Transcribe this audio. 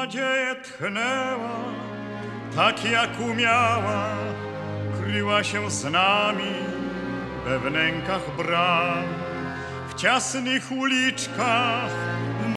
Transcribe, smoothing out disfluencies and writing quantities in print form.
nadzieję tchnęła, tak jak umiała, kryła się z nami we wnękach bram. W ciasnych uliczkach